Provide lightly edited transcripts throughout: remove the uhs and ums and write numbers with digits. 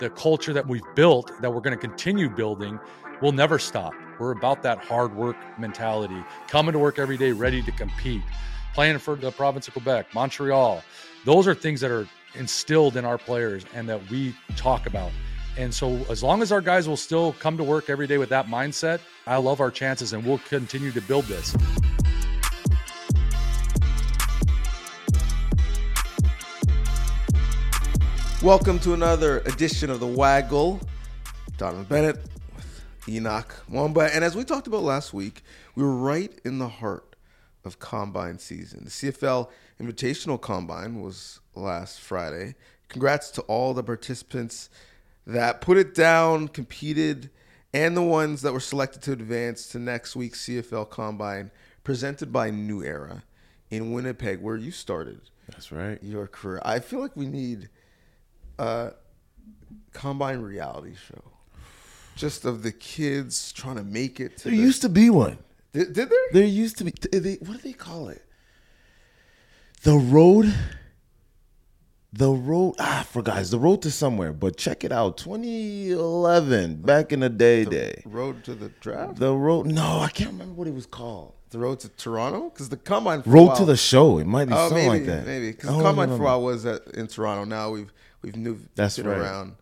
the culture that we've built, that we're going to continue building, will never stop. We're about that hard work mentality, coming to work every day, ready to compete, playing for the province of Quebec, Montreal. Those are things that are instilled in our players and that we talk about. And so as long as our guys will still come to work every day with that mindset, I love our chances, and we'll continue to build this. Welcome to another edition of The Waggle. Donovan Bennett with Enoch Mwamba. And as we talked about last week, we were right in the heart of Combine season. The CFL Invitational Combine was last Friday. Congrats to all the participants that put it down, competed, and the ones that were selected to advance to next week's CFL Combine, presented by New Era in Winnipeg, where you started. That's right. Your career. I feel like we need a Combine reality show, just of the kids trying to make it to There used to be one. Did there? There used to be. What do they call it? The road. I forgot. It's the road to somewhere. But check it out. 2011, back in the day. Road to the draft? The road. No, I can't remember what it was called. The road to Toronto? Because the Combine for a Road while, to the show. It might be something maybe, like that. Maybe. Because the Combine for a while was in Toronto. Now we've moved That's it right. around.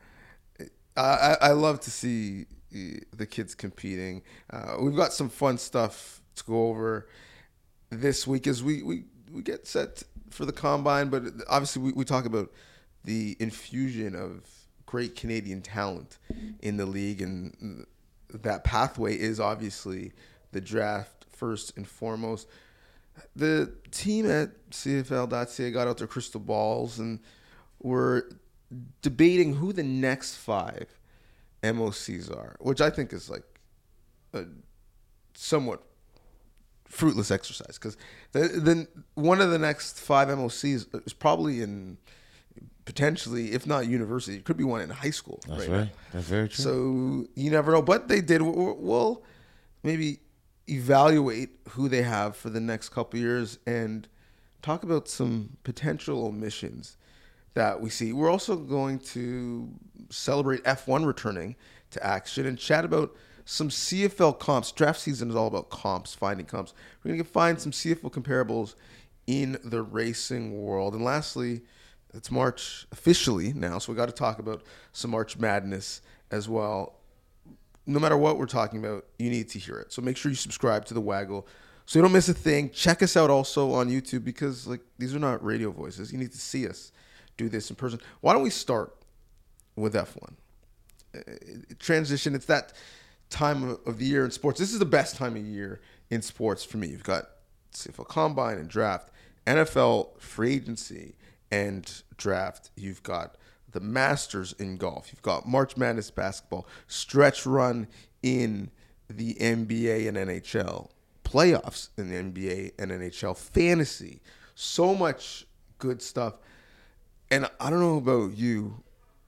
I love to see the kids competing. We've got some fun stuff to go over this week as we get set for the Combine, but obviously we talk about the infusion of great Canadian talent in the league, and that pathway is obviously the draft first and foremost. The team at CFL.ca got out their crystal balls and were debating who the next 5 MOCs are, which I think is like a somewhat fruitless exercise, because then one of the next 5 MOCs is probably in potentially, if not university, it could be one in high school. That's right. right. That's very true. So you never know. But they did. We'll maybe evaluate who they have for the next couple of years and talk about some potential omissions that we see. We're also going to celebrate F1 returning to action and chat about some CFL comps. Draft season is all about comps, finding comps. We're going to find some CFL comparables in the racing world. And lastly, it's March officially now, so we got to talk about some March Madness as well. No matter what we're talking about, you need to hear it. So make sure you subscribe to The Waggle so you don't miss a thing. Check us out also on YouTube, because these are not radio voices. You need to see us do this in person. Why don't we start with F1? Transition, it's that time of the year in sports. This is the best time of year in sports for me. You've got CFL Combine and draft, NFL free agency and draft. You've got the Masters in golf. You've got March Madness basketball, stretch run in the NBA and NHL, playoffs in the NBA and NHL, fantasy, so much good stuff. And I don't know about you,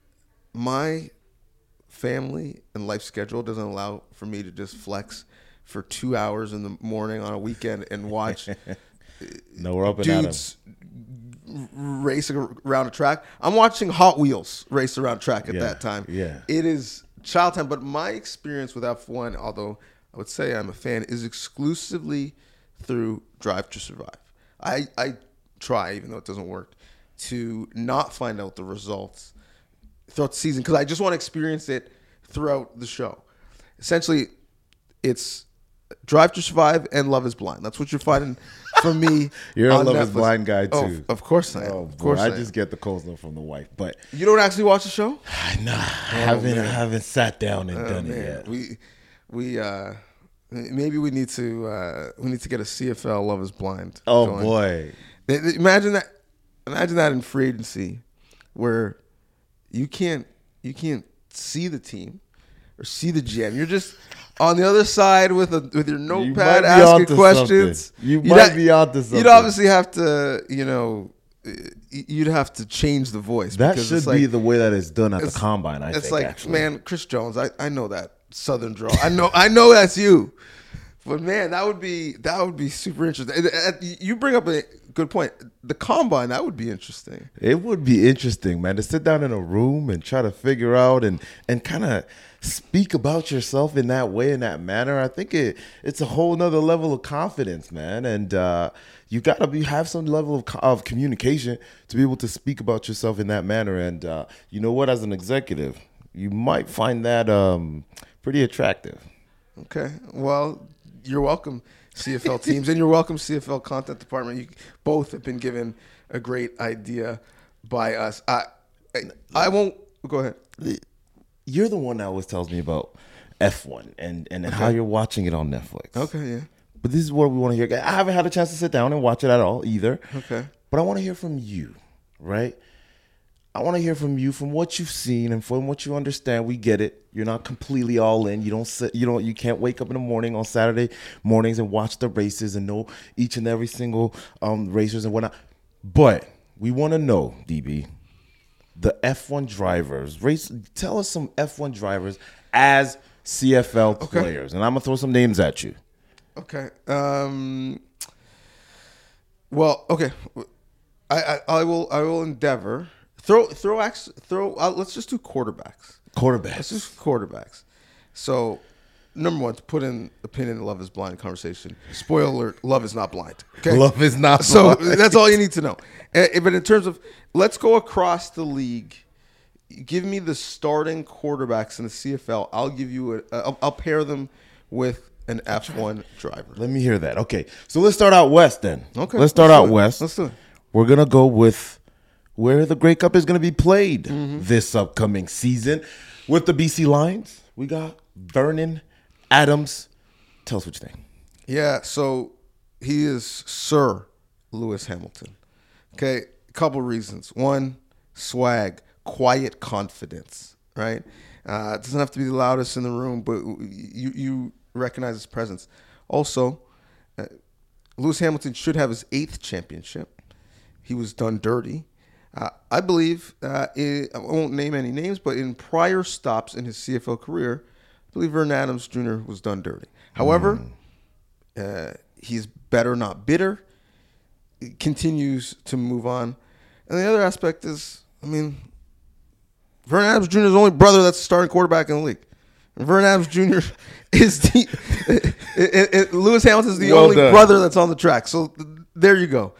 my family and life schedule doesn't allow for me to just flex for 2 hours in the morning on a weekend and watch No, we're up and dudes race around a track. I'm watching Hot Wheels race around track at that time. Yeah. It is child time. But my experience with F1, although I would say I'm a fan, is exclusively through Drive to Survive. I try, even though it doesn't work, to not find out the results throughout the season, because I just want to experience it throughout the show. Essentially, it's Drive to Survive and Love is Blind. That's what you're finding from me. You're a on Love Netflix. is Blind guy too. Of course I am. Oh, of course boy, I I am. just get the coleslaw from the wife, but You don't actually watch the show? nah, I haven't sat down and done it yet. We maybe we need to get a CFL Love is Blind. Oh going. boy, Imagine that in free agency, where you can't see the team or see the GM. You're just on the other side with your notepad asking questions. Something. You might be onto something. You'd obviously have to, you'd have to change the voice. That because should it's be the way that it's done at the combine. I it's think, like, actually. man, Chris Jones, I know that Southern drawl. I know that's you. But man, that would be super interesting. You bring up a good point. The combine, that would be interesting. It would be interesting, man, to sit down in a room and try to figure out and kind of speak about yourself in that way, in that manner. I think it's a whole nother level of confidence, man. And you got to have some level of communication to be able to speak about yourself in that manner. And you know what? As an executive, you might find that pretty attractive. Okay. Well, you're welcome, CFL teams, and you're welcome, CFL content department. You both have been given a great idea by us. I won't go ahead. You're the one that always tells me about F1 and how you're watching it on Netflix. Okay, yeah. But this is what we want to hear. I haven't had a chance to sit down and watch it at all either. Okay. But I want to hear from you, right? I want to hear from you, from what you've seen and from what you understand. We get it. You're not completely all in. You can't wake up in the morning on Saturday mornings and watch the races and know each and every single racers and whatnot. But we want to know, DB, the F1 drivers. Tell us some F1 drivers as CFL players, and I'm gonna throw some names at you. Okay. Well, okay. I will endeavor. Let's just do quarterbacks. Let's do quarterbacks. So, number one, to put in a pin in the Love is Blind conversation. Spoiler alert, love is not blind. Okay? Love is not so blind. that's all you need to know. But in terms of, let's go across the league. Give me the starting quarterbacks in the CFL. I'll give you I'll pair them with an F1 driver. Let me hear that. Okay, so let's start out west then. Okay. Let's start out west. Let's do it. We're going to go with where the Grey Cup is going to be played this upcoming season. With the BC Lions, we got Vernon Adams. Tell us what you think. Yeah, so he is Sir Lewis Hamilton. Okay, a couple reasons. One, swag, quiet confidence, right? It doesn't have to be the loudest in the room, but you recognize his presence. Also, Lewis Hamilton should have his 8th championship. He was done dirty. I believe, I won't name any names, but in prior stops in his CFL career, I believe Vernon Adams Jr. was done dirty. However, he's better, not bitter. He continues to move on. And the other aspect is, Vernon Adams Jr. is the only brother that's a starting quarterback in the league. And Vernon Adams Jr. is Lewis Hamilton is the only brother that's on the track. So there you go.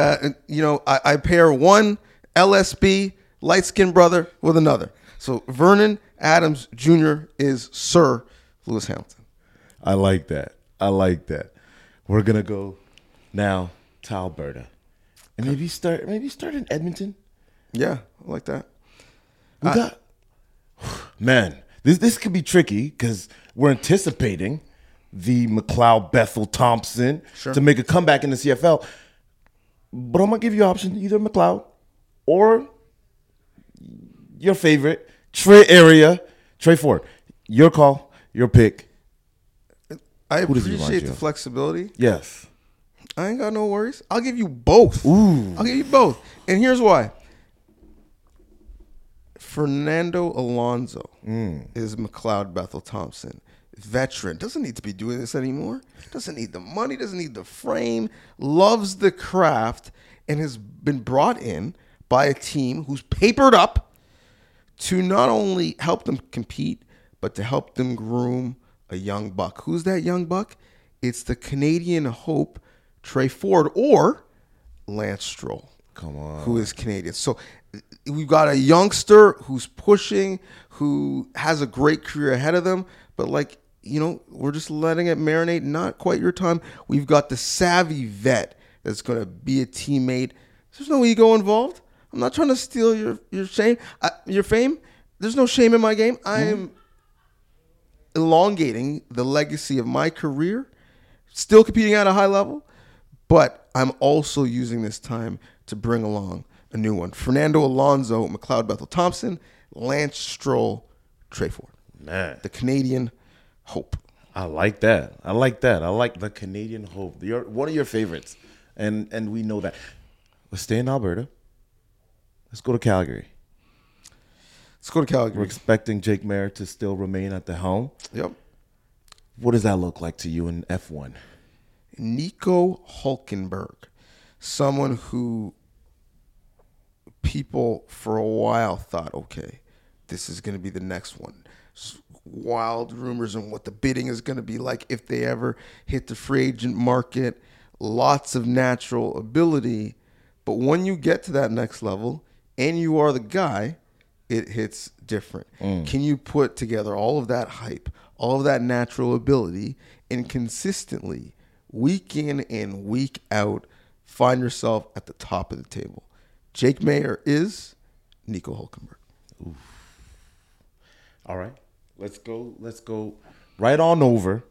I pair one LSB light-skinned brother with another. So Vernon Adams Jr. is Sir Lewis Hamilton. I like that. We're gonna go now to Alberta, and maybe start in Edmonton. Yeah, I like that. We got man. This could be tricky because we're anticipating the McLeod Bethel Thompson to make a comeback in the CFL. But I'm gonna give you options: either McLeod or your favorite Trey Ford. Your call, your pick. I appreciate the flexibility. Yes. I ain't got no worries. I'll give you both. Ooh. I'll give you both. And here's why. Fernando Alonso is McLeod Bethel Thompson. Veteran. Doesn't need to be doing this anymore. Doesn't need the money. Doesn't need the frame. Loves the craft and has been brought in by a team who's papered up to not only help them compete, but to help them groom a young buck. Who's that young buck? It's the Canadian hope, Trey Ford, or Lance Stroll. Come on. Who is Canadian. So we've got a youngster who's pushing, who has a great career ahead of them, but we're just letting it marinate. Not quite your time. We've got the savvy vet that's going to be a teammate. There's no ego involved. I'm not trying to steal your fame. There's no shame in my game. I am elongating the legacy of my career, still competing at a high level, but I'm also using this time to bring along a new one. Fernando Alonso, McLeod Bethel Thompson, Lance Stroll, Trey Ford. Man. The Canadian hope. I like that. I like the Canadian hope. You're one of your favorites. And we know that. Let's stay in Alberta. Let's go to Calgary. Let's go to Calgary. We're expecting Jake Maier to still remain at the helm. Yep. What does that look like to you in F1? Nico Hülkenberg, someone who people for a while thought, okay, this is going to be the next one. Wild rumors on what the bidding is going to be like if they ever hit the free agent market. Lots of natural ability. But when you get to that next level and you are the guy, it hits different. Can you put together all of that hype, all of that natural ability, and consistently, week in and week out, find yourself at the top of the table? Jake Mayer is Nico Hülkenberg. Oof. All right. Let's go right on over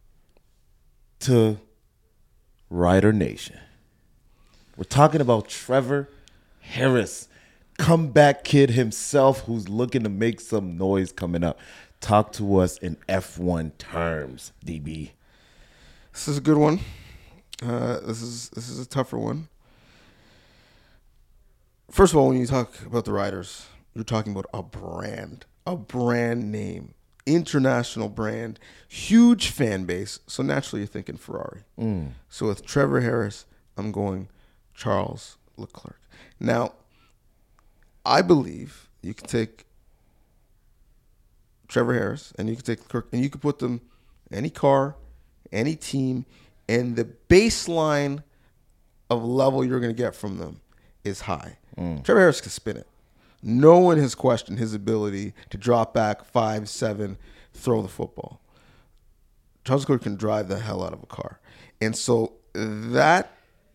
to Rider Nation. We're talking about Trevor Harris, comeback kid himself who's looking to make some noise coming up. Talk to us in F1 terms, DB. This is a good one. This is a tougher one. First of all, when you talk about the riders, you're talking about a brand name, international brand, huge fan base. So naturally, you're thinking Ferrari. So with Trevor Harris, I'm going Charles Leclerc. Now, I believe you can take Trevor Harris and you can take Leclerc and you can put them any car, any team, and the baseline of level you're going to get from them is high. Trevor Harris can spin it. No one has questioned his ability to drop back 5, 7, throw the football. Charles Leclerc can drive the hell out of a car. And so that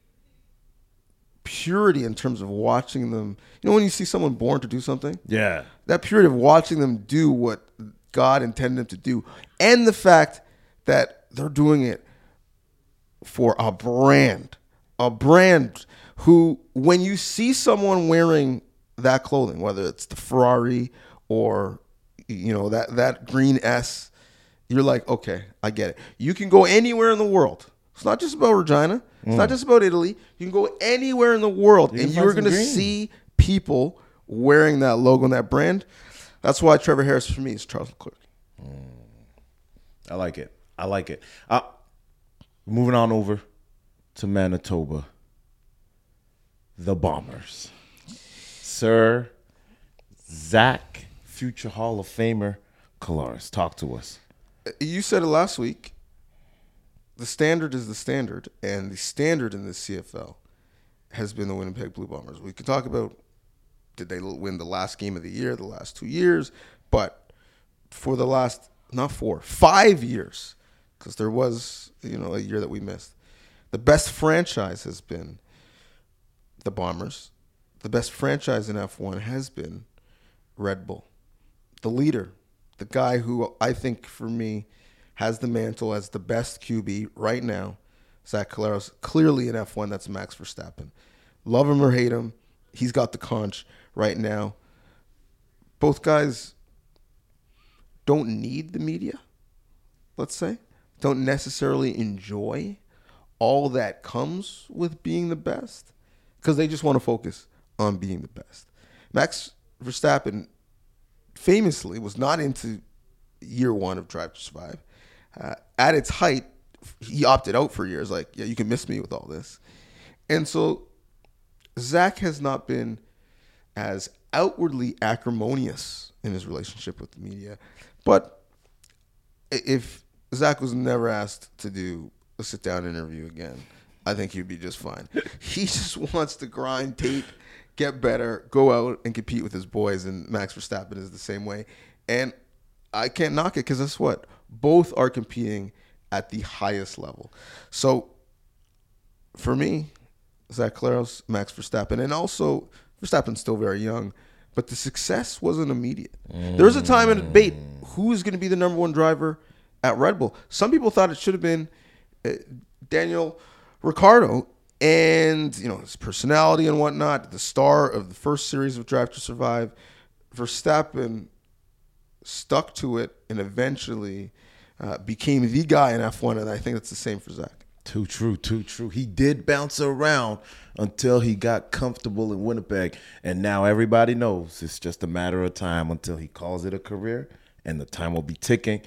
purity in terms of watching them, when you see someone born to do something? Yeah. That purity of watching them do what God intended them to do, and the fact that they're doing it for a brand who, when you see someone wearing that clothing, whether it's the Ferrari or that green S, you're like, okay, I get it. You can go anywhere in the world. It's not just about Regina. It's not just about Italy. You can go anywhere in the world, and you're going to see people wearing that logo and that brand. That's why Trevor Harris for me is Charles Leclerc. I like it. Moving on over to Manitoba. The Bombers. Sir Zach, future Hall of Famer Collaros, talk to us. You said it last week. The standard is the standard, and the standard in the CFL has been the Winnipeg Blue Bombers. We could talk about, did they win the last game of the year, the last 2 years, but for the last, 5 years, because there was, a year that we missed. The best franchise has been the Bombers. The best franchise in F1 has been Red Bull. The leader, the guy who I think for me has the mantle as the best QB right now, Zach Collaros. Clearly in F1, that's Max Verstappen. Love him or hate him, he's got the conch right now. Both guys don't need the media, let's say. Don't necessarily enjoy all that comes with being the best because they just want to focus on being the best. Max Verstappen famously was not into year one of Drive to Survive. At its height, he opted out for years. Like, yeah, you can miss me with all this. And so Zach has not been as outwardly acrimonious in his relationship with the media. But if Zach was never asked to do a sit-down interview again, I think he'd be just fine. He just wants to grind tape, get better, go out and compete with his boys, and Max Verstappen is the same way. And I can't knock it because that's what? Both are competing at the highest level. So for me, Zach Collaros, Max Verstappen, and also Verstappen's still very young, but the success wasn't immediate. There was a time in a debate, who is going to be the number one driver at Red Bull? Some people thought it should have been Daniel Ricciardo, and his personality and whatnot, the star of the first series of Drive to Survive. Verstappen stuck to it and eventually became the guy in F1, and I think that's the same for Zach. Too true. He did bounce around until he got comfortable in Winnipeg, and now everybody knows it's just a matter of time until he calls it a career, and the time will be ticking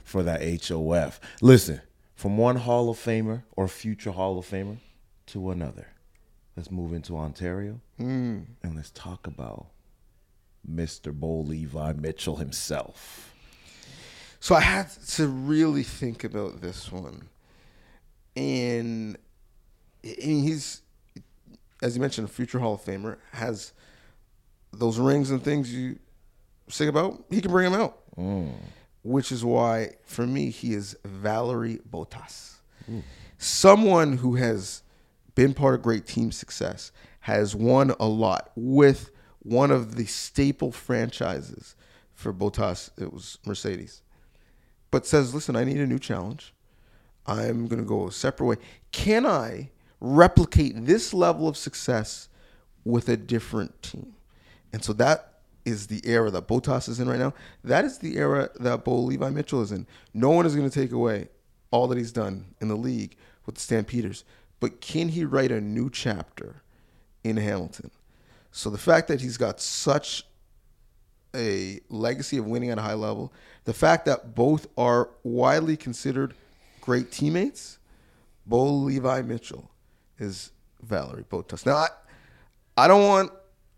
for that HOF. Listen, from one Hall of Famer or future Hall of Famer to another, let's move into Ontario and let's talk about Mr. Bo Levi Mitchell himself. So I had to really think about this one. And he's, as you mentioned, a future Hall of Famer, has those rings and things you sing about. He can bring them out. Which is why, for me, he is Valtteri Bottas. Someone who has been part of great team success, has won a lot with one of the staple franchises for Bottas. It was Mercedes. But says, listen, I need a new challenge. I'm going to go a separate way. Can I replicate this level of success with a different team? And so that is the era that Bottas is in right now. That is the era that Bo Levi Mitchell is in. No one is going to take away all that he's done in the league with the Stampeders. But can he write a new chapter in Hamilton? So the fact that he's got such a legacy of winning at a high level, the fact that both are widely considered great teammates, Bo Levi Mitchell is Valtteri Bottas. Now, I don't want,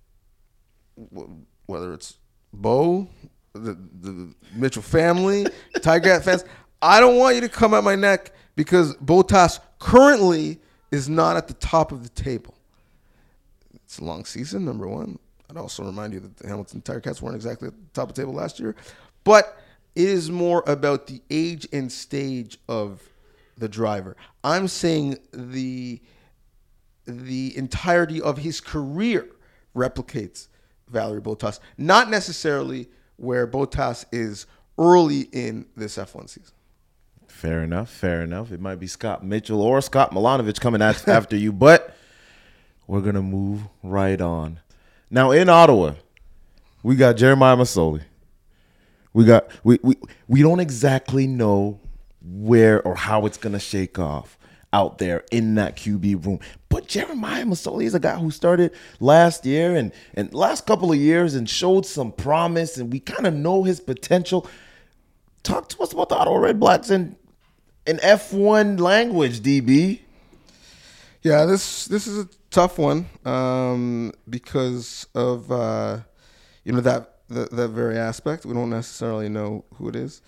whether it's Bo, the Mitchell family, Tiger Hat fans, I don't want you to come at my neck because Bottas currently is not at the top of the table. It's a long season, number one. I'd also remind you that the Hamilton Tiger Cats weren't exactly at the top of the table last year. But it is more about the age and stage of the driver. I'm saying the entirety of his career replicates Valtteri Bottas, not necessarily where Bottas is early in this F1 season. Fair enough. It might be Scott Mitchell or Scott Milanovic coming after you, but we're going to move right on. Now, in Ottawa, we got Jeremiah Masoli. We don't exactly know where or how it's going to shake off out there in that QB room. But Jeremiah Masoli is a guy who started last year and last couple of years and showed some promise, and we kind of know his potential. Talk to us about the Ottawa Red Blacks in F1 language, DB. Yeah, this is a tough one because of that very aspect. We don't necessarily know who it is.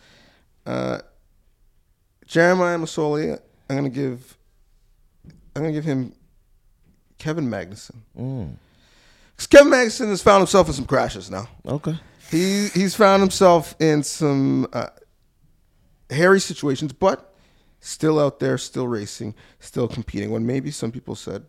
Jeremiah Masoli, I'm gonna give him Kevin Magnuson. Because Kevin Magnuson has found himself in some crashes now. Okay. He's found himself in some hairy situations, but still out there, still racing, still competing. When maybe some people said,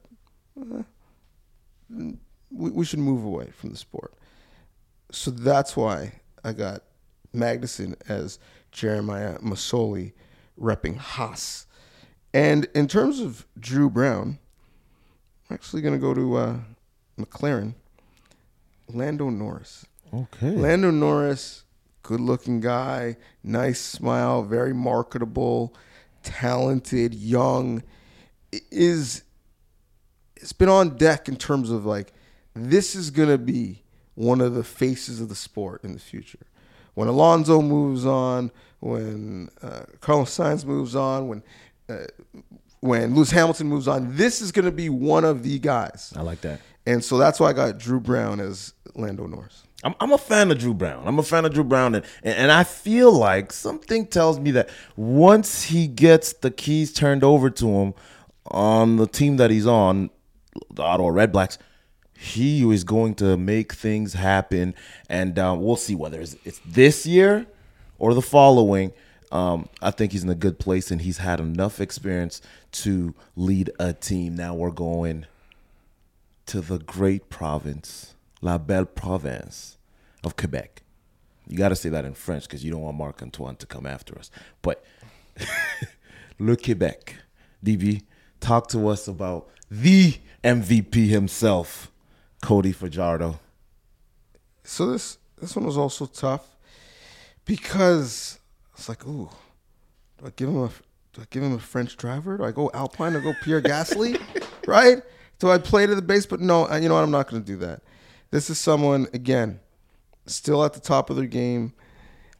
we should move away from the sport. So that's why I got Magnuson as Jeremiah Masoli repping Haas. And in terms of Drew Brown, I'm actually going to go to McLaren, Lando Norris. Okay. Lando Norris, good-looking guy, nice smile, very marketable, talented, young. It's been on deck in terms of like, this is going to be one of the faces of the sport in the future. When Alonso moves on, when Carlos Sainz moves on, when Lewis Hamilton moves on, this is going to be one of the guys. I like that. And so that's why I got Drew Brown as Lando Norris. I'm a fan of Drew Brown. And I feel like something tells me that once he gets the keys turned over to him on the team that he's on, the Ottawa Red Blacks, he is going to make things happen. And we'll see whether it's this year or the following. I think he's in a good place, and he's had enough experience to lead a team. Now we're going to the great province, La Belle Province of Quebec. You got to say that in French because you don't want Marc-Antoine to come after us. But Le Quebec. DB, talk to us about the MVP himself, Cody Fajardo. So this one was also tough because it's like, ooh, do I give him a French driver? Do I go Alpine or go Pierre Gasly? Right? Do I play to the base? But no, you know what? I'm not going to do that. This is someone, again, still at the top of their game.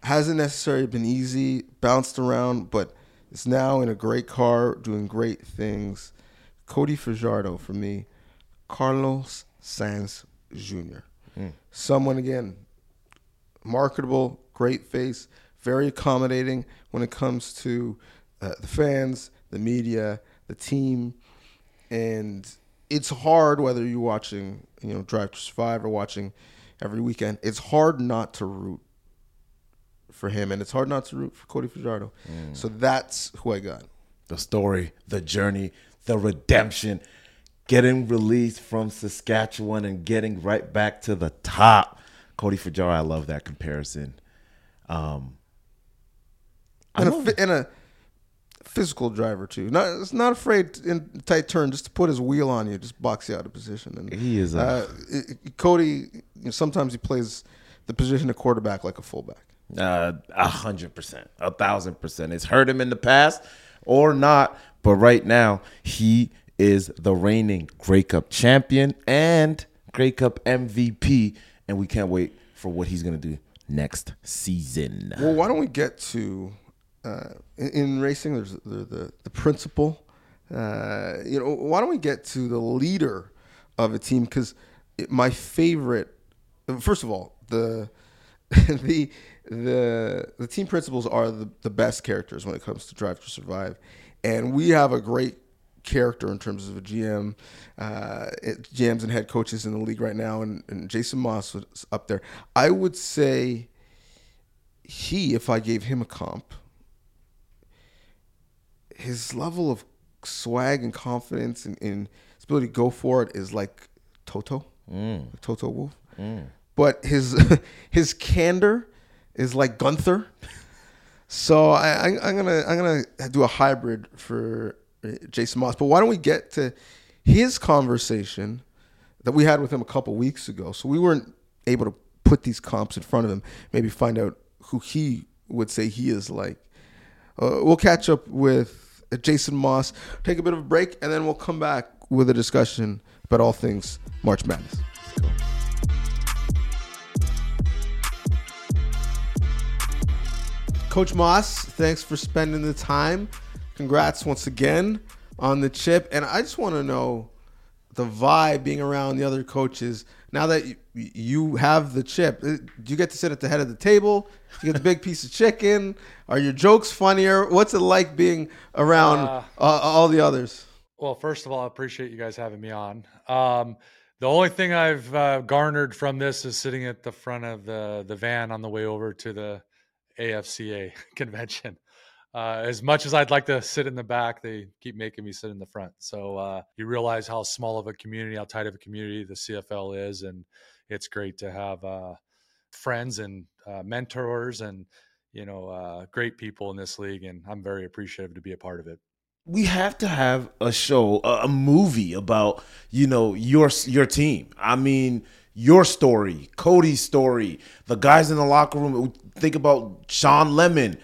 Hasn't necessarily been easy, bounced around, but is now in a great car, doing great things. Cody Fajardo for me, Carlos Sainz Jr. Someone, again, marketable, great face, very accommodating when it comes to the fans, the media, the team, and it's hard whether you're watching, Drive to Survive or watching every weekend. It's hard not to root for him, and it's hard not to root for Cody Fajardo. So that's who I got. The story, the journey, the redemption, getting released from Saskatchewan and getting right back to the top. Cody Fajardo, I love that comparison. And a physical driver too. It's not afraid in tight turn just to put his wheel on you, just box you out of position. And he is Cody. Sometimes he plays the position of quarterback like a fullback. 100%, 1,000%. It's hurt him in the past or not, but right now he is the reigning Grey Cup champion and Grey Cup MVP, and we can't wait for what he's gonna do next season. Well, why don't we get to in racing? There's the principal. Why don't we get to the leader of a team? Because my favorite, first of all, the team principals are the best characters when it comes to Drive to Survive, and we have a great character in terms of a GM, GMs and head coaches in the league right now, and Jason Moss was up there. I would say if I gave him a comp, his level of swag and confidence and his ability to go for it is like Toto, Toto Wolff. But his candor is like Gunther. So I'm gonna do a hybrid for Jason Moss. But why don't we get to his conversation that we had with him a couple weeks ago? So we weren't able to put these comps in front of him. Maybe find out who he would say he is like. We'll catch up with Jason Moss, take a bit of a break, and then we'll come back with a discussion about all things March Madness. Coach Moss, thanks for spending the time. Congrats once again on the chip. And I just want to know the vibe being around the other coaches. Now that you have the chip, do you get to sit at the head of the table? Do you get the big piece of chicken? Are your jokes funnier? What's it like being around all the others? Well, first of all, I appreciate you guys having me on. The only thing I've garnered from this is sitting at the front of the van on the way over to the AFCA convention. As much as I'd like to sit in the back, they keep making me sit in the front. So you realize how small of a community, how tight of a community the CFL is. And it's great to have friends and mentors and, great people in this league. And I'm very appreciative to be a part of it. We have to have a show, a movie about, your team. I mean, your story, Cody's story, the guys in the locker room. Think about Sean Lemon,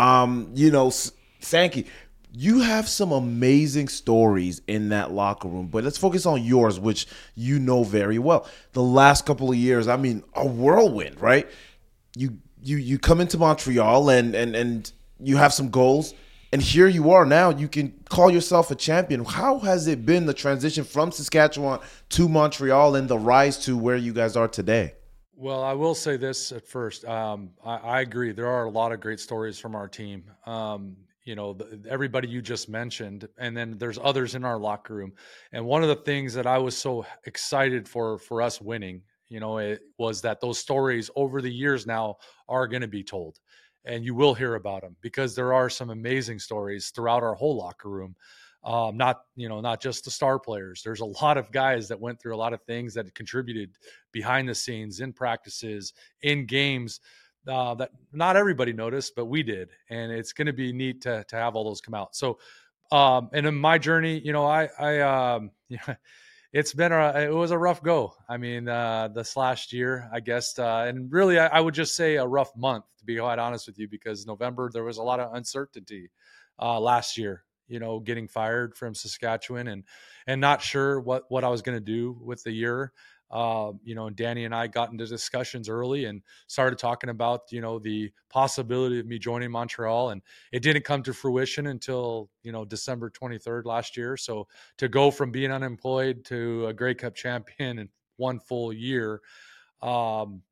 Sankey. You have some amazing stories in that locker room, but let's focus on yours, which you know very well. The last couple of years, I mean, a whirlwind, right? You come into Montreal and you have some goals. And here you are now. You can call yourself a champion. How has it been, the transition from Saskatchewan to Montreal and the rise to where you guys are today? Well, I will say this at first. I agree. There are a lot of great stories from our team. Everybody you just mentioned, and then there's others in our locker room. And one of the things that I was so excited for us winning, it was that those stories over the years now are going to be told. And you will hear about them because there are some amazing stories throughout our whole locker room. Not just the star players. There's a lot of guys that went through a lot of things that contributed behind the scenes, in practices, in games that not everybody noticed, but we did. And it's going to be neat to have all those come out. So, and in my journey, it was a rough go. I mean, this last year, I guess, and really, I would just say a rough month, to be quite honest with you, because November, there was a lot of uncertainty last year, getting fired from Saskatchewan and not sure what I was going to do with the year. And Danny and I got into discussions early and started talking about, the possibility of me joining Montreal. And it didn't come to fruition until, December 23rd last year. So to go from being unemployed to a Grey Cup champion in 1 full year, um,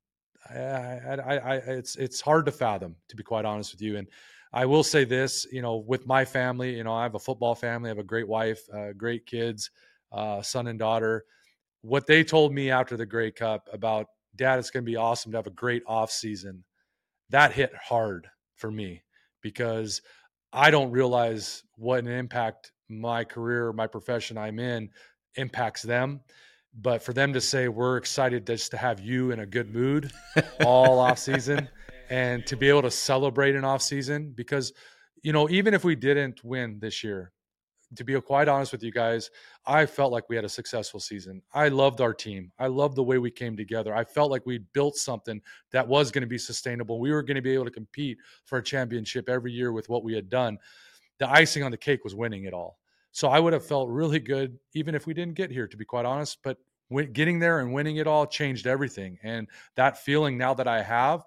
it's hard to fathom, to be quite honest with you. And I will say this, with my family, I have a football family, I have a great wife, great kids, son and daughter. What they told me after the Grey Cup about, Dad, it's going to be awesome to have a great off season, that hit hard for me, because I don't realize what an impact my career, my profession I'm in impacts them. But for them to say, we're excited just to have you in a good mood all off season, and to be able to celebrate an off season, because, even if we didn't win this year, to be quite honest with you guys, I felt like we had a successful season. I loved our team. I loved the way we came together. I felt like we built something that was going to be sustainable. We were going to be able to compete for a championship every year with what we had done. The icing on the cake was winning it all. So I would have felt really good even if we didn't get here, to be quite honest. But getting there and winning it all changed everything. And that feeling now that I have,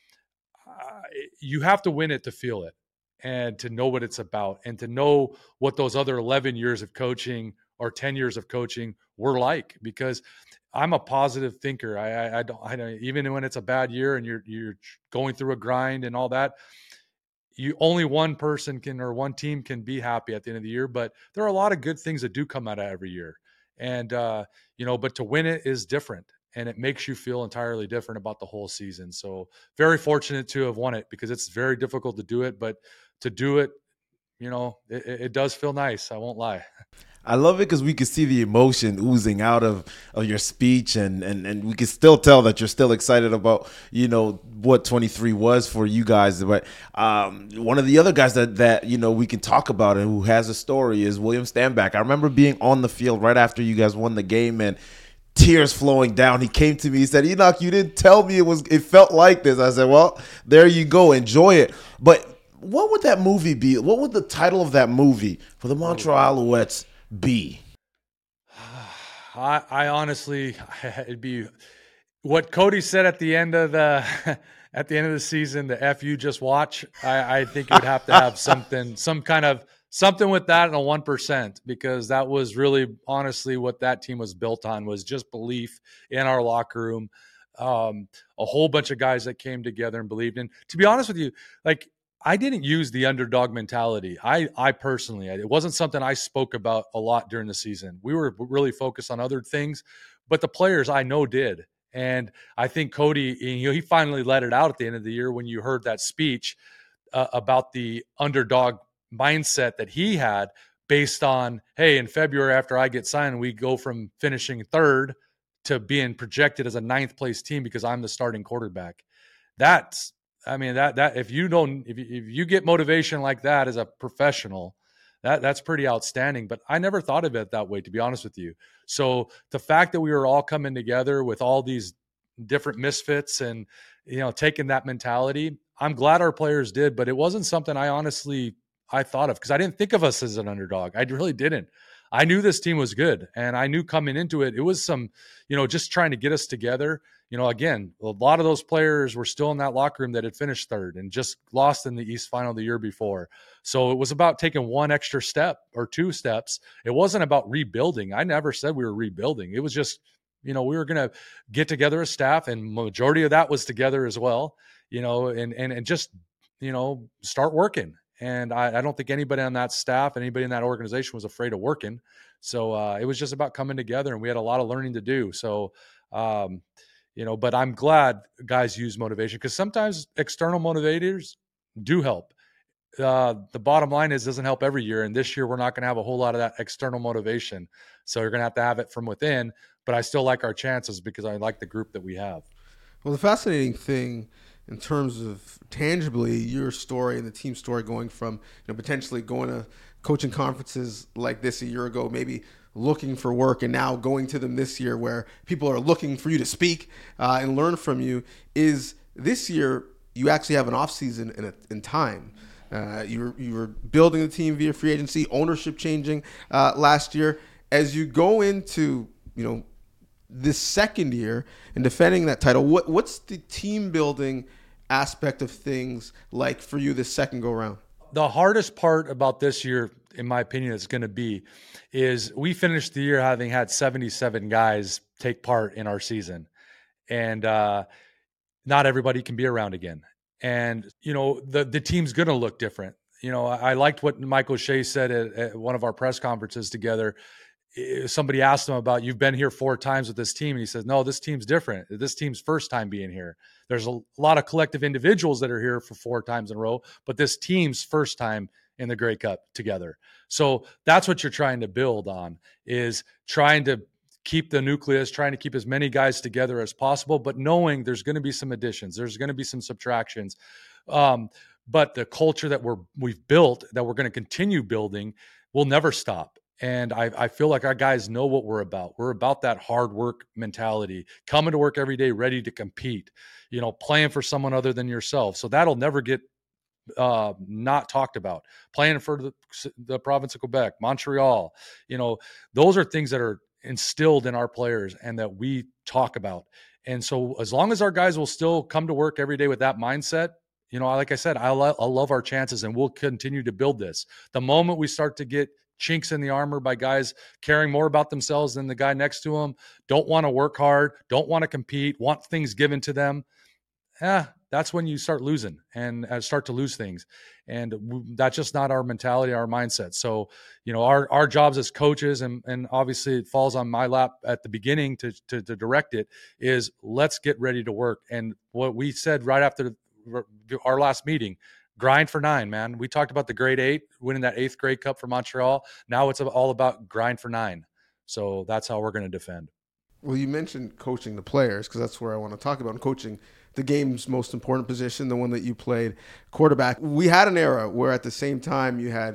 you have to win it to feel it, and to know what it's about, and to know what those other 11 years of coaching or 10 years of coaching were like. Because I'm a positive thinker. I don't even when it's a bad year and you're going through a grind and all that, only one person or one team can be happy at the end of the year. But there are a lot of good things that do come out of every year. And, but to win it is different, and it makes you feel entirely different about the whole season. So very fortunate to have won it, because it's very difficult to do it, but to do it, it does feel nice. I won't lie. I love it because we could see the emotion oozing out of your speech, and we can still tell that you're still excited about, what 23 was for you guys. But one of the other guys that we can talk about and who has a story is William Stanback. I remember being on the field right after you guys won the game, and tears flowing down. He came to me, he said, "Enoch, you didn't tell me it felt like this." I said, "Well, there you go. Enjoy it." But what would that movie be? What would the title of that movie for the Montreal Alouettes be? I honestly, it'd be what Cody said at the end of the season, the F you just watch. I think it would have to have something with that and a 1%, because that was really honestly what that team was built on, was just belief in our locker room. A whole bunch of guys that came together and believed in. To be honest with you, I didn't use the underdog mentality. I personally, it wasn't something I spoke about a lot during the season. We were really focused on other things, but the players I know did. And I think Cody, he finally let it out at the end of the year when you heard that speech about the underdog mindset that he had, based on, hey, in February after I get signed, we go from finishing third to being projected as a 9th place team because I'm the starting quarterback. That if you get motivation like that as a professional, that's pretty outstanding. But I never thought of it that way, to be honest with you. So the fact that we were all coming together with all these different misfits and, taking that mentality, I'm glad our players did, but it wasn't something I thought of, because I didn't think of us as an underdog. I really didn't. I knew this team was good, and I knew coming into it, it was some, just trying to get us together. Again, a lot of those players were still in that locker room that had finished third and just lost in the East Final the year before. So it was about taking one extra step or 2 steps. It wasn't about rebuilding. I never said we were rebuilding. It was just, we were going to get together as staff, and majority of that was together as well, and just, start working. And I don't think anybody on that staff, anybody in that organization was afraid of working. So it was just about coming together, and we had a lot of learning to do. So, but I'm glad guys use motivation, because sometimes external motivators do help. The bottom line is, it doesn't help every year. And this year, we're not going to have a whole lot of that external motivation. So you're going to have it from within. But I still like our chances, because I like the group that we have. Well, the fascinating thing in terms of tangibly your story and the team story, going from potentially going to coaching conferences like this a year ago, maybe looking for work, and now going to them this year where people are looking for you to speak and learn from you, is this year you actually have an off season in time. You were building the team via free agency, ownership changing last year. As you go into this second year in defending that title. What's the team building aspect of things like for you this second go round? The hardest part about this year, in my opinion, is going to be is we finished the year having had 77 guys take part in our season. And not everybody can be around again. And, the team's going to look different. I liked what Mike O'Shea said at one of our press conferences together. Somebody asked him about, you've been here 4 times with this team. And he says, no, this team's different. This team's first time being here. There's a lot of collective individuals that are here for 4 times in a row, but this team's first time in the Grey Cup together. So that's what you're trying to build on, is trying to keep the nucleus, trying to keep as many guys together as possible, but knowing there's going to be some additions, there's going to be some subtractions. But the culture that we've built, that we're going to continue building, will never stop. And I feel like our guys know what we're about. We're about that hard work mentality, coming to work every day, ready to compete, playing for someone other than yourself. So that'll never get not talked about. Playing for the province of Quebec, Montreal, those are things that are instilled in our players and that we talk about. And so as long as our guys will still come to work every day with that mindset, like I said, I love our chances, and we'll continue to build this. The moment we start to get chinks in the armor by guys caring more about themselves than the guy next to them, don't want to work hard, don't want to compete, want things given to them, that's when you start losing and start to lose things. And that's just not our mentality, our mindset. So, our jobs as coaches, and obviously it falls on my lap at the beginning to direct it, is let's get ready to work. And what we said right after our last meeting, grind for 9, man. We talked about the grade 8, winning that 8th Grey Cup for Montreal. Now it's all about grind for 9. So that's how we're going to defend. Well, you mentioned coaching the players, because that's where I want to talk about, coaching the game's most important position, the one that you played, quarterback. We had an era where at the same time you had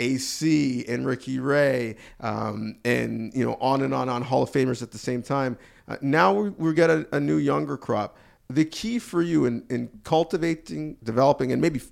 AC and Ricky Ray, and on and on Hall of Famers at the same time. Now we get a new younger crop. The key for you in cultivating, developing, and maybe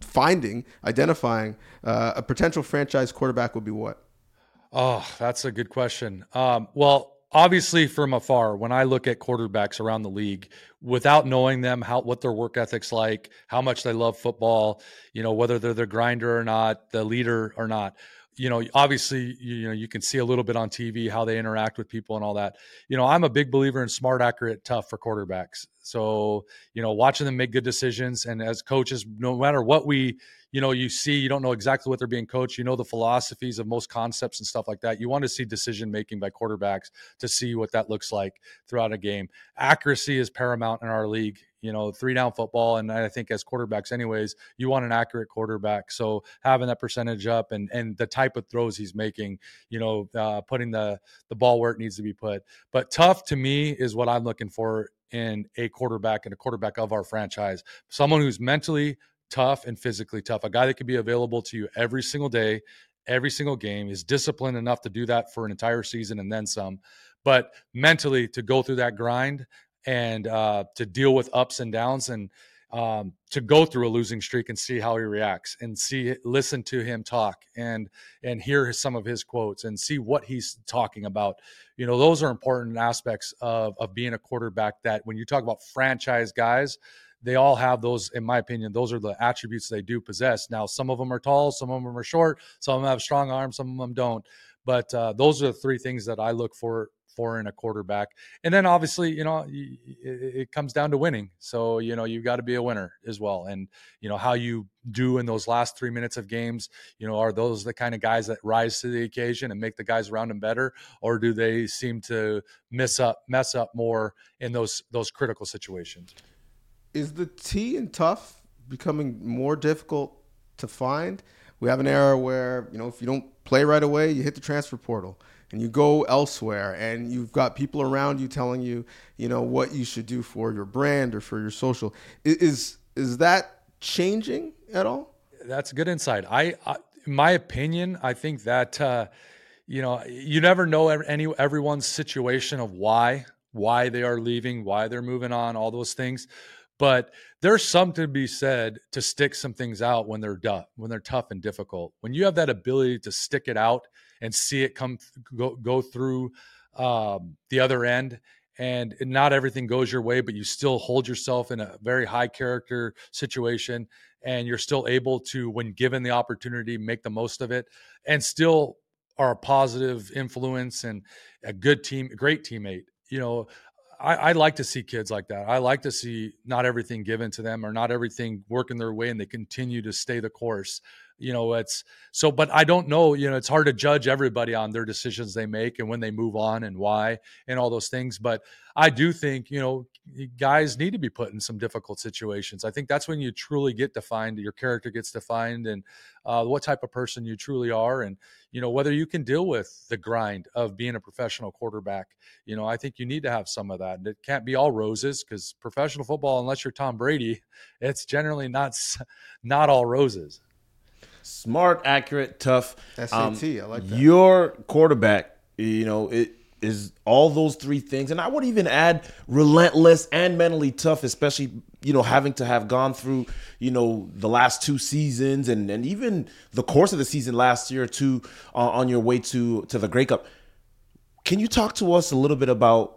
identifying a potential franchise quarterback would be what? Oh, that's a good question. Well, obviously from afar, when I look at quarterbacks around the league, without knowing them, what their work ethic's like, how much they love football, whether they're the grinder or not, the leader or not, obviously, you can see a little bit on TV how they interact with people and all that. I'm a big believer in smart, accurate, tough for quarterbacks. So, watching them make good decisions, and as coaches, no matter what you see, you don't know exactly what they're being coached. The philosophies of most concepts and stuff like that. You want to see decision-making by quarterbacks to see what that looks like throughout a game. Accuracy is paramount in our league. 3-down football. And I think as quarterbacks anyways, you want an accurate quarterback. So having that percentage up and the type of throws he's making, putting the ball where it needs to be put. But tough to me is what I'm looking for in a quarterback, and a quarterback of our franchise. Someone who's mentally tough and physically tough, a guy that can be available to you every single day, every single game, is disciplined enough to do that for an entire season and then some, but mentally to go through that grind and to deal with ups and downs, and to go through a losing streak and see how he reacts, and listen to him talk and hear some of his quotes and see what he's talking about. Those are important aspects of being a quarterback, that when you talk about franchise guys, they all have those. In my opinion, those are the attributes they do possess. Now, some of them are tall, some of them are short, some of them have strong arms, some of them don't. But those are the 3 things that I look for in a quarterback. And then obviously, it comes down to winning. So, you got to be a winner as well. And, how you do in those last 3 minutes of games, are those the kind of guys that rise to the occasion and make the guys around them better? Or do they seem to mess up more in those critical situations? Is the T in tough becoming more difficult to find? We have an era where, if you don't play right away, you hit the transfer portal and you go elsewhere, and you've got people around you telling you, what you should do for your brand or for your social. Is that changing at all? That's a good insight. In my opinion, I think that, you never know everyone's situation of why they are leaving, why they're moving on, all those things. But there's something to be said to stick some things out when they're tough and difficult. When you have that ability to stick it out and see it go through the other end. And not everything goes your way, but you still hold yourself in a very high character situation, and you're still able to, when given the opportunity, make the most of it, and still are a positive influence and a good team, a great teammate. I like to see kids like that. I like to see not everything given to them or not everything working their way, and they continue to stay the course. It's so, but I don't know, it's hard to judge everybody on their decisions they make and when they move on and why and all those things. But I do think, guys need to be put in some difficult situations. I think that's when you truly get defined, your character gets defined, and what type of person you truly are. And, whether you can deal with the grind of being a professional quarterback. I think you need to have some of that. And it can't be all roses, because professional football, unless you're Tom Brady, it's generally not all roses. Smart, accurate, tough. SAT, I like that. Your quarterback, it is all those three things. And I would even add relentless and mentally tough, especially, having to have gone through, the last two seasons and even the course of the season last year too, on your way to the Grey Cup. Can you talk to us a little bit about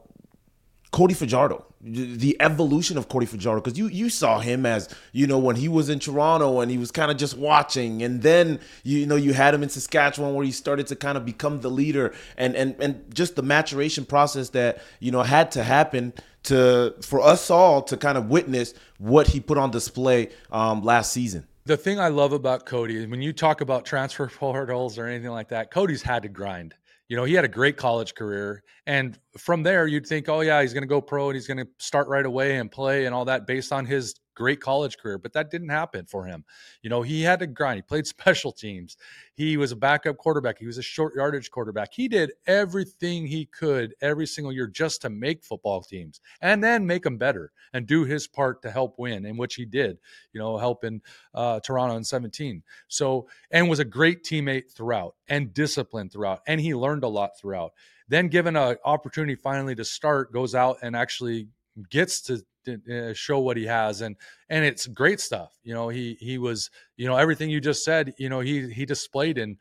Cody Fajardo, the evolution of Cody Fajardo? Because you saw him as, when he was in Toronto and he was kind of just watching. And then, you had him in Saskatchewan where he started to kind of become the leader, and just the maturation process that, had to happen for us all to kind of witness what he put on display last season. The thing I love about Cody is when you talk about transfer portals or anything like that, Cody's had to grind. He had a great college career. And from there, you'd think, oh, yeah, he's going to go pro and he's going to start right away and play and all that based on his great college career. But that didn't happen for him. He had to grind. He played special teams. He was a backup quarterback. He was a short yardage quarterback. He did everything he could every single year just to make football teams and then make them better and do his part to help win, in which he did, helping Toronto in 17. So, and was a great teammate throughout and disciplined throughout. And he learned a lot throughout. Then given an opportunity finally to start, goes out and actually gets to show what he has, and it's great stuff. He was, everything you just said, he displayed in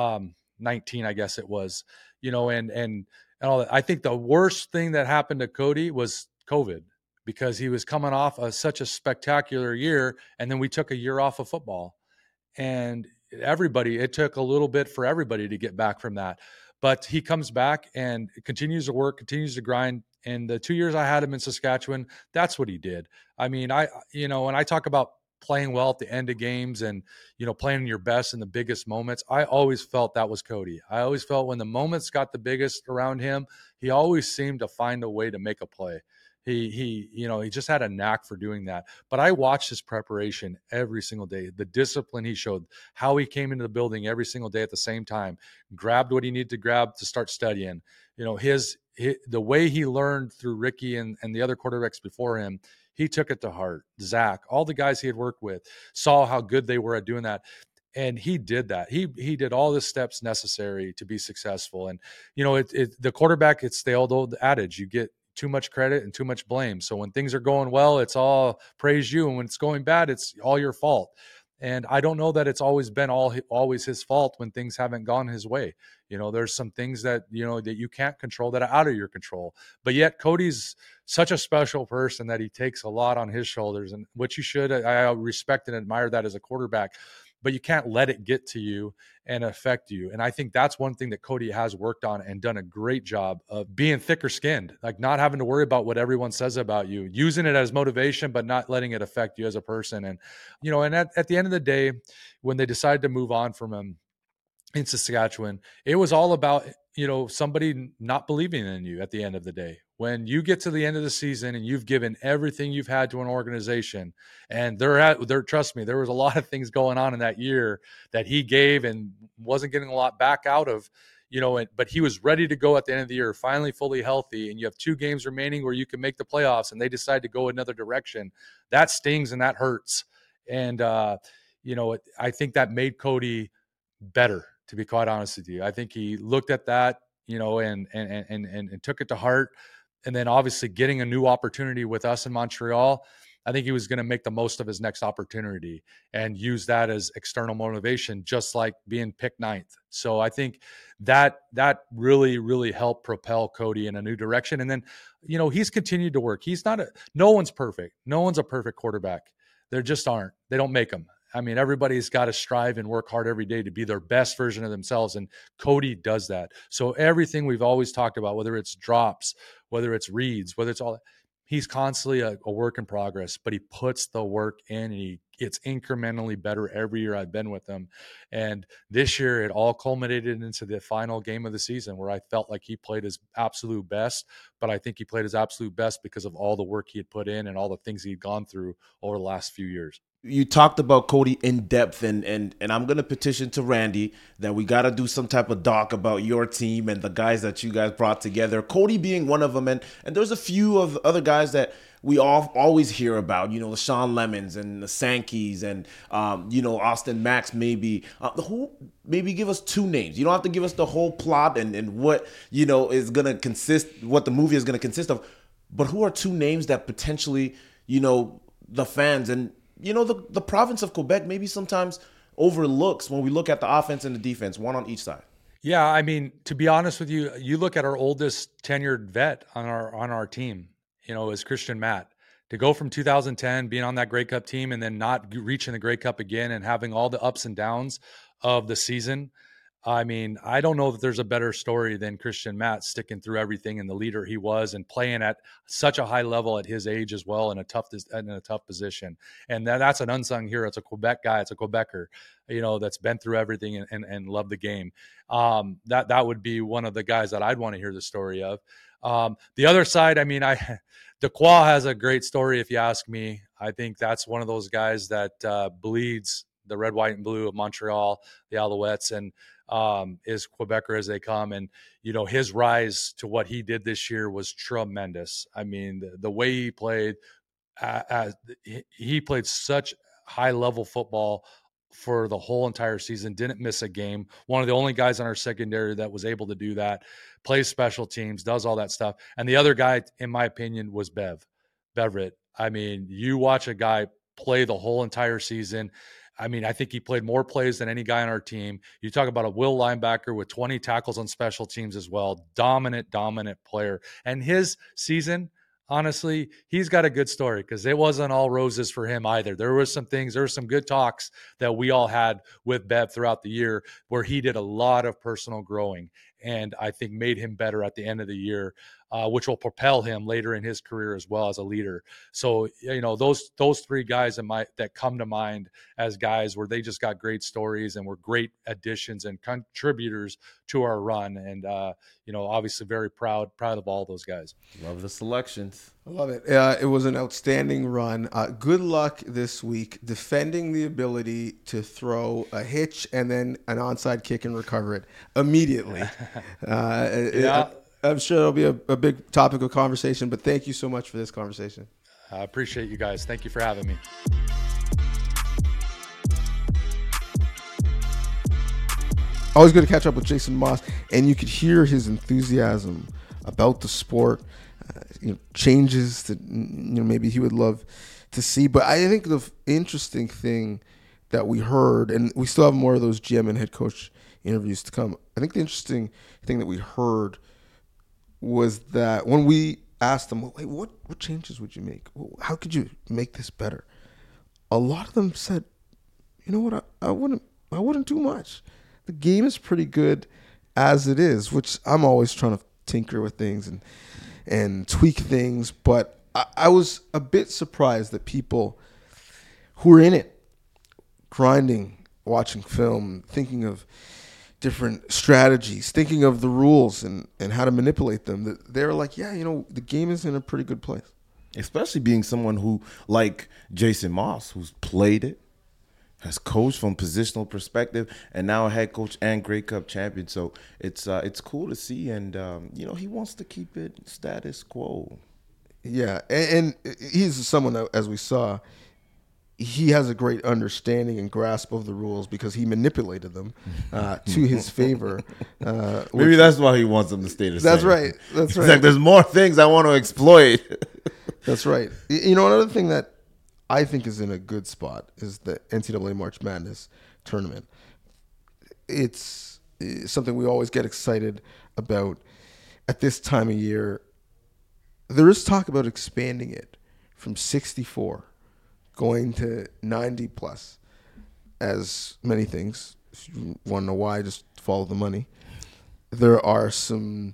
19, I guess it was, and all that. I think the worst thing that happened to Cody was COVID, because he was coming off such a spectacular year, and then we took a year off of football, and it took a little bit for everybody to get back from that. But he comes back and continues to work, continues to grind. And the 2 years I had him in Saskatchewan, that's what he did. I mean, when I talk about playing well at the end of games and, playing your best in the biggest moments, I always felt that was Cody. I always felt when the moments got the biggest around him, he always seemed to find a way to make a play. He just had a knack for doing that. But I watched his preparation every single day, the discipline he showed, how he came into the building every single day at the same time, grabbed what he needed to grab to start studying. The way he learned through Ricky and the other quarterbacks before him, he took it to heart. Zach, all the guys he had worked with, saw how good they were at doing that. And he did that. He did all the steps necessary to be successful. And, the quarterback, it's the old adage, you get too much credit and too much blame. So when things are going well, it's all praise you. And when it's going bad, it's all your fault. And I don't know that it's always been always his fault when things haven't gone his way. There's some things that, that you can't control that are out of your control. But yet Cody's such a special person that he takes a lot on his shoulders, and what you should. I respect and admire that as a quarterback. But you can't let it get to you and affect you. And I think that's one thing that Cody has worked on and done a great job of, being thicker skinned, like not having to worry about what everyone says about you, using it as motivation, but not letting it affect you as a person. And, and at the end of the day, when they decided to move on from him in Saskatchewan, it was all about, somebody not believing in you at the end of the day. When you get to the end of the season and you've given everything you've had to an organization, and trust me, there was a lot of things going on in that year that he gave and wasn't getting a lot back out of, but he was ready to go at the end of the year, finally fully healthy, and you have 2 games remaining where you can make the playoffs, and they decide to go another direction. That stings and that hurts. And, I think that made Cody better, to be quite honest with you. I think he looked at that, and took it to heart. And then obviously getting a new opportunity with us in Montreal, I think he was going to make the most of his next opportunity and use that as external motivation, just like being picked 9th. So I think that really, really helped propel Cody in a new direction. And then, he's continued to work. No one's perfect. No one's a perfect quarterback. There just aren't. They don't make them. I mean, everybody's got to strive and work hard every day to be their best version of themselves. And Cody does that. So everything we've always talked about, whether it's drops, whether it's reads, whether it's all that, he's constantly a work in progress, but he puts the work in and it's incrementally better every year I've been with him. And this year it all culminated into the final game of the season where I felt like he played his absolute best, but I think he played his absolute best because of all the work he had put in and all the things he'd gone through over the last few years. You talked about Cody in depth, and I'm going to petition to Randy that we got to do some type of doc about your team and the guys that you guys brought together, Cody being one of them. And there's a few of other guys that we always hear about, the Sean Lemons and the Sankeys and, Austin Max maybe. Maybe give us 2 names. You don't have to give us the whole plot and what, is going to consist, what the movie is going to consist of. But who are 2 names that potentially, the fans and, the province of Quebec maybe sometimes overlooks when we look at the offense and the defense, one on each side? Yeah, I mean, to be honest with you, you look at our oldest tenured vet on our team, is Christian Matt. To go from 2010 being on that Grey Cup team and then not reaching the Grey Cup again and having all the ups and downs of the season. I mean, I don't know that there's a better story than Christian Matt sticking through everything and the leader he was and playing at such a high level at his age as well in a tough position. And that's an unsung hero. It's a Quebec guy. It's a Quebecer, that's been through everything and loved the game. That would be one of the guys that I'd want to hear the story of. The other side, I mean, Dequoy has a great story if you ask me. I think that's one of those guys that bleeds the red, white, and blue of Montreal, the Alouettes, and is Quebecer as they come. And, his rise to what he did this year was tremendous. I mean, the way he played, he played such high-level football for the whole entire season, didn't miss a game. One of the only guys on our secondary that was able to do that, plays special teams, does all that stuff. And the other guy, in my opinion, was Beverett. I mean, you watch a guy play the whole entire season. I mean, I think he played more plays than any guy on our team. You talk about a will linebacker with 20 tackles on special teams as well. Dominant player. And his season, honestly, he's got a good story because it wasn't all roses for him either. There were some good talks that we all had with Bev throughout the year where he did a lot of personal growing and I think made him better at the end of the year, which will propel him later in his career as well as a leader. So, those 3 guys that come to mind as guys where they just got great stories and were great additions and contributors to our run. And, obviously very proud of all those guys. Love the selections. I love it. It was an outstanding run. Good luck this week defending the ability to throw a hitch and then an onside kick and recover it immediately. Yeah. I'm sure it'll be a big topic of conversation, but thank you so much for this conversation. I appreciate you guys. Thank you for having me. Always good to catch up with Jason Maas, and you could hear his enthusiasm about the sport, changes that maybe he would love to see. But I think the interesting thing that we heard, and we still have more of those GM and head coach interviews to come. I think the interesting thing that we heard was that when we asked them, hey, what changes would you make? How could you make this better? A lot of them said, you know what, I wouldn't do much. The game is pretty good as it is, which I'm always trying to tinker with things and tweak things. But I was a bit surprised that people who are in it, grinding, watching film, thinking of different strategies, thinking of the rules and how to manipulate them, that they're like, yeah, the game is in a pretty good place. Especially being someone who, like Jason Maas, who's played it, has coached from positional perspective, and now a head coach and Grey Cup champion. So it's cool to see, and he wants to keep it status quo. Yeah, and he's someone that, as we saw, he has a great understanding and grasp of the rules because he manipulated them to his favor. Maybe that's why he wants them to stay the same. That's right. That's right. It's like, there's more things I want to exploit. That's right. Another thing that I think is in a good spot is the NCAA March Madness tournament. It's something we always get excited about at this time of year. There is talk about expanding it from 64 going to 90 plus, as many things. If you want to know why, just follow the money. There are some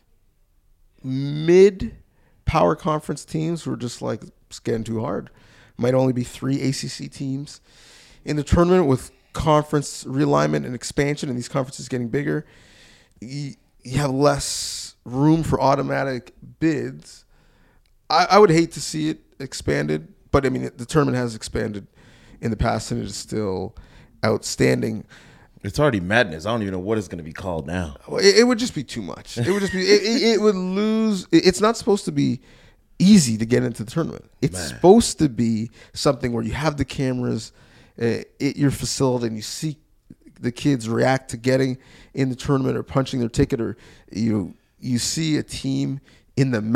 mid-power conference teams who are just like, it's getting too hard. Might only be 3 ACC teams in the tournament with conference realignment and expansion, and these conferences getting bigger. You have less room for automatic bids. I would hate to see it expanded, but I mean, the tournament has expanded in the past, and it is still outstanding. It's already madness. I don't even know what it's going to be called now. It would just be too much. It would just be. It would lose. It's not supposed to be easy to get into the tournament. It's supposed to be something where you have the cameras at your facility and you see the kids react to getting in the tournament or punching their ticket, or you see a team in the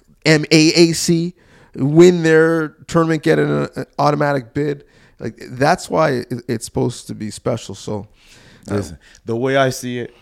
MAAC win their tournament, get an automatic bid. Like, that's why it's supposed to be special. So listen, the way I see it,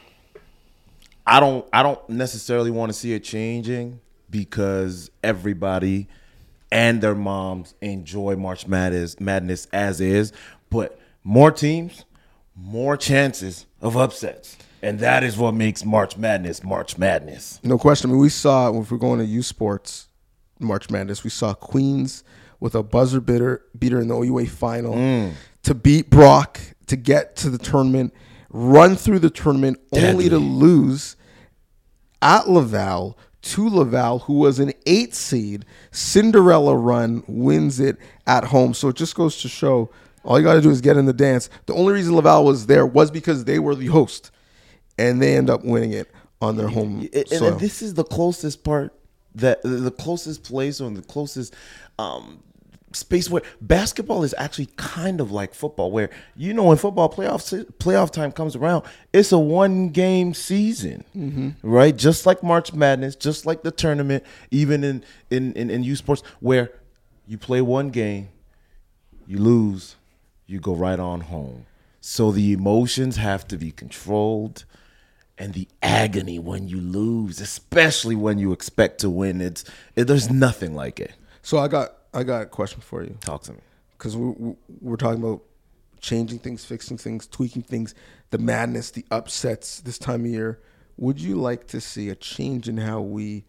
I don't necessarily want to see it changing, because everybody and their moms enjoy March Madness as is. But more teams, more chances of upsets. And that is what makes March Madness March Madness. No question. I mean, we saw, if we're going to U Sports March Madness, we saw Queens with a buzzer beater in the OUA final to beat Brock, to get to the tournament, run through the tournament, only to lose at Laval to Laval, who was an 8 seed. Cinderella run, wins it at home. So it just goes to show, all you got to do is get in the dance. The only reason Laval was there was because they were the host, and they end up winning it on their home soil. And this is the closest part, that the closest place, or the closest space where basketball is actually kind of like football, where, when football playoff time comes around, it's a 1-game season, right? Just like March Madness, just like the tournament, even in U Sports, where you play 1 game, you lose, you go right on home. So the emotions have to be controlled, and the agony when you lose, especially when you expect to win, there's nothing like it. So I got a question for you. Talk to me. Because we're talking about changing things, fixing things, tweaking things, the madness, the upsets this time of year. Would you like to see a change in how we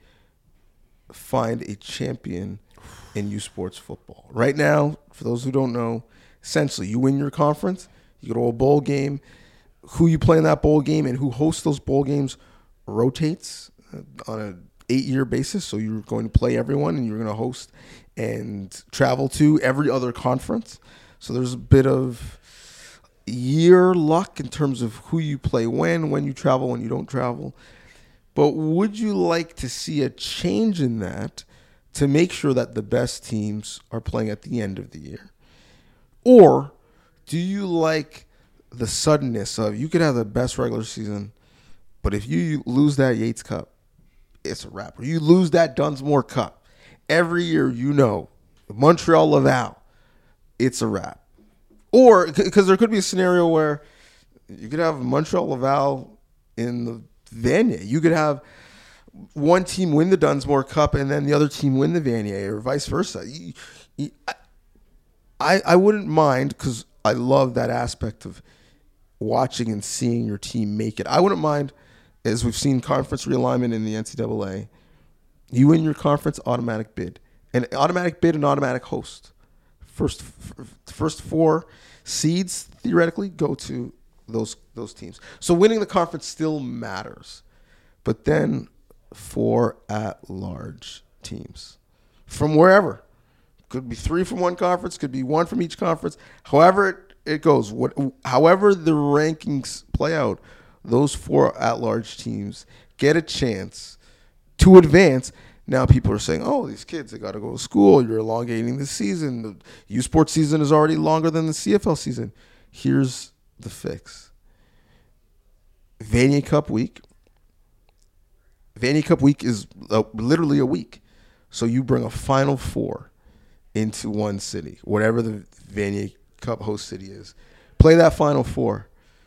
find a champion in U Sports football? Right now, for those who don't know, essentially you win your conference, you go to a bowl game. Who you play in that bowl game and who hosts those bowl games rotates on an 8-year basis. So you're going to play everyone, and you're going to host and travel to every other conference. So there's a bit of year luck in terms of who you play when you travel, when you don't travel. But would you like to see a change in that to make sure that the best teams are playing at the end of the year? Or do you like the suddenness of, you could have the best regular season, but if you lose that Yates Cup, it's a wrap. Or you lose that Dunsmore Cup, every year, Montreal Laval, it's a wrap. Or, because there could be a scenario where you could have Montreal Laval in the Vanier. You could have one team win the Dunsmore Cup and then the other team win the Vanier, or vice versa. I wouldn't mind, because I love that aspect of watching and seeing your team make it. I wouldn't mind, as we've seen conference realignment in the NCAA, you win your conference, automatic bid. An automatic bid and automatic host. First 4 seeds, theoretically, go to those teams. So winning the conference still matters. But then 4 at-large teams from wherever. Could be 3 from one conference, could be 1 from each conference. However it goes, however the rankings play out, those 4 at-large teams get a chance to advance. Now people are saying, oh, these kids, they got to go to school. You're elongating the season. The U Sports season is already longer than the CFL season. Here's the fix. Vanier Cup week. Vanier Cup week is literally a week. So you bring a Final Four into one city, whatever the Vanier Cup host city is. Play that Final Four.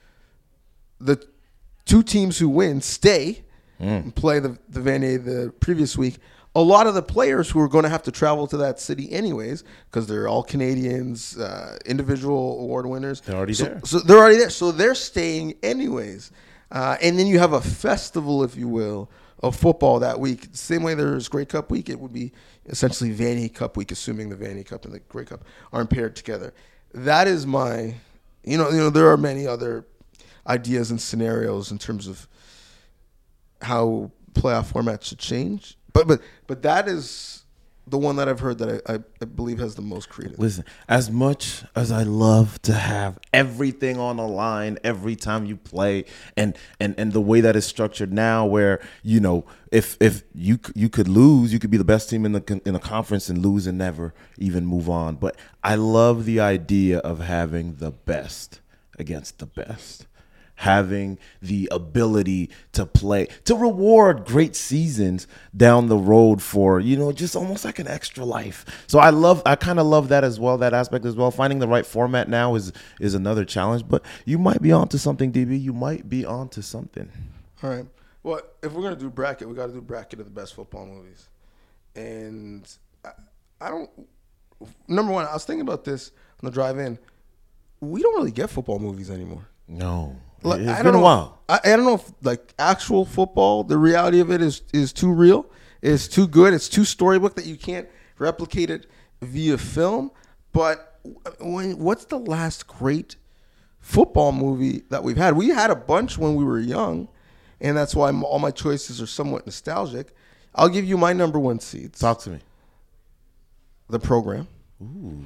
The two teams who win stay and play the Vanier the previous week. A lot of the players who are going to have to travel to that city anyways, because they're all Canadians, individual award winners. They're already there. So they're already there. So they're staying anyways. And then you have a festival, if you will, of football that week. Same way there's Grey Cup week, it would be essentially Vanier Cup week, assuming the Vanier Cup and the Grey Cup aren't paired together. That is my, you know, there are many other ideas and scenarios in terms of how playoff formats should change. But that is the one that I've heard that I believe has the most credence. Listen, as much as I love to have everything on the line every time you play, and the way that is structured now, where you know if you could lose, you could be the best team in the conference and lose and never even move on. But I love the idea of having the best against the best. Having the ability to play, to reward great seasons down the road for, you know, just almost like an extra life. So I kind of love that as well, that aspect as well. Finding the right format now is another challenge, but you might be onto something, DB. You might be onto something. All right. Well, if we're going to do bracket, we got to do bracket of the best football movies. And I don't, number one, I was thinking about this on the drive in. We don't really get football movies anymore. No. Like, It's been a while. I don't know if like actual football, the reality of it is too real, is too good, it's too storybook that you can't replicate it via film. But what's the last great football movie that we've had? We had a bunch when we were young, and that's why all my choices are somewhat nostalgic. I'll give you my number one seeds. Talk to me. The Program. Ooh.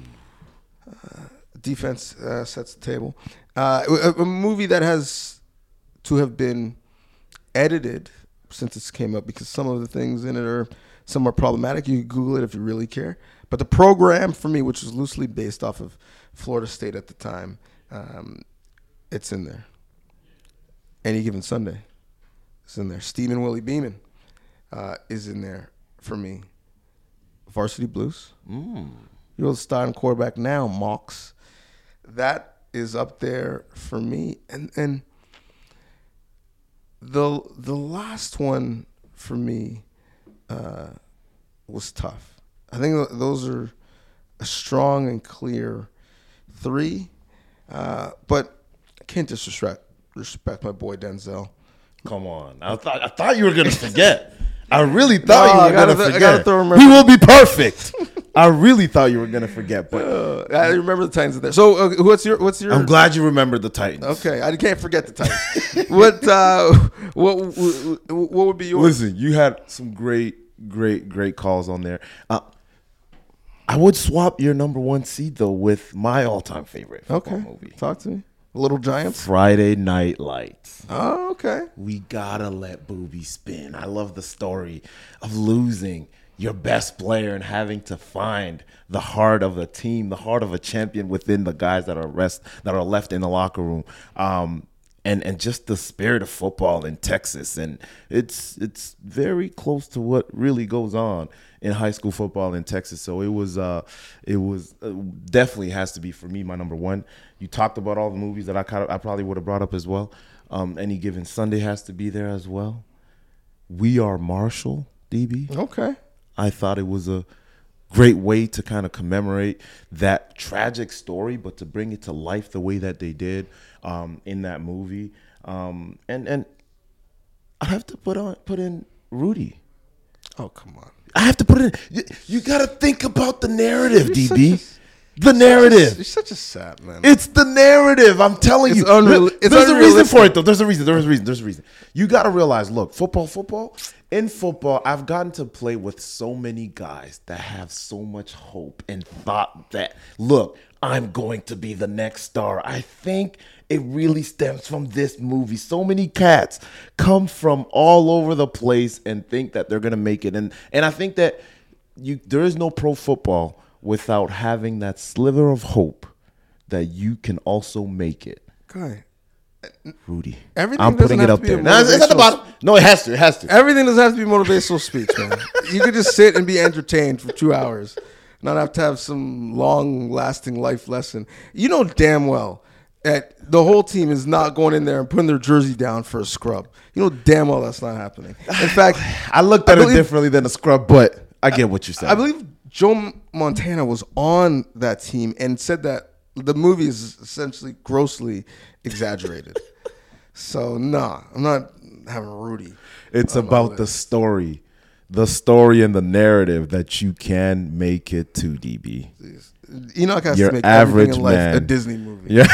Defense sets the table. A movie that has to have been edited since it came up because some of the things in it are somewhat problematic. You can Google it if you really care. But The Program, for me, which was loosely based off of Florida State at the time, it's in there. Any Given Sunday is in there. Stephen Willie Beeman is in there for me. Varsity Blues. You're the starting quarterback now, Mox. That is up there for me. And the last one for me was tough. I think those are a strong and clear three. But I can't disrespect my boy Denzel. Come on. I thought you were going to forget. I really thought you were going to forget. Throw He will be perfect. I really thought you were going to forget, but I remember the Titans in there. So what's your? I'm glad you remembered the Titans. Okay, I can't forget the Titans. what would be yours? Listen, you had some great calls on there. I would swap your number one seed though with my all-time favorite football movie. Talk to me. Little Giants. Friday Night Lights. Oh, okay. We gotta let Booby spin. I love the story of losing your best player and having to find the heart of a team, the heart of a champion within the guys that are left in the locker room. And just the spirit of football in Texas. And it's very close to what really goes on in high school football in Texas. So it was definitely has to be for me my number one. You talked about all the movies that I probably would have brought up as well. Any Given Sunday has to be there as well. We Are Marshall, DB. Okay. I thought it was a great way to kind of commemorate that tragic story, but to bring it to life the way that they did in that movie. And I have to put in Rudy. Oh, come on. I have to put it in. You got to think about the narrative, DB. The narrative. You're such a sap, man. It's the narrative. I'm telling you. There's a reason for it, though. There's a reason. You got to realize, look, football. In football, I've gotten to play with so many guys that have so much hope and thought that, look, I'm going to be the next star. I think it really stems from this movie. So many cats come from all over the place and think that they're going to make it. And I think that there is no pro football without having that sliver of hope that you can also make it. Okay. Rudy. Everything I'm putting it up there. It's at the bottom. No, it has to. Everything doesn't have to be motivational speech, man. You could just sit and be entertained for 2 hours. not have to have some long-lasting life lesson. You know damn well that the whole team is not going in there and putting their jersey down for a scrub. You know damn well that's not happening. In fact, I looked at it differently than a scrub, but I get what you're saying. I believe Joe Montana was on that team and said that the movie is essentially grossly exaggerated. So, nah, I'm not having Rudy. It's about the story and the narrative that you can make it to, DB. Enoch has Your to make average everything in life man. a Disney movie. Yeah.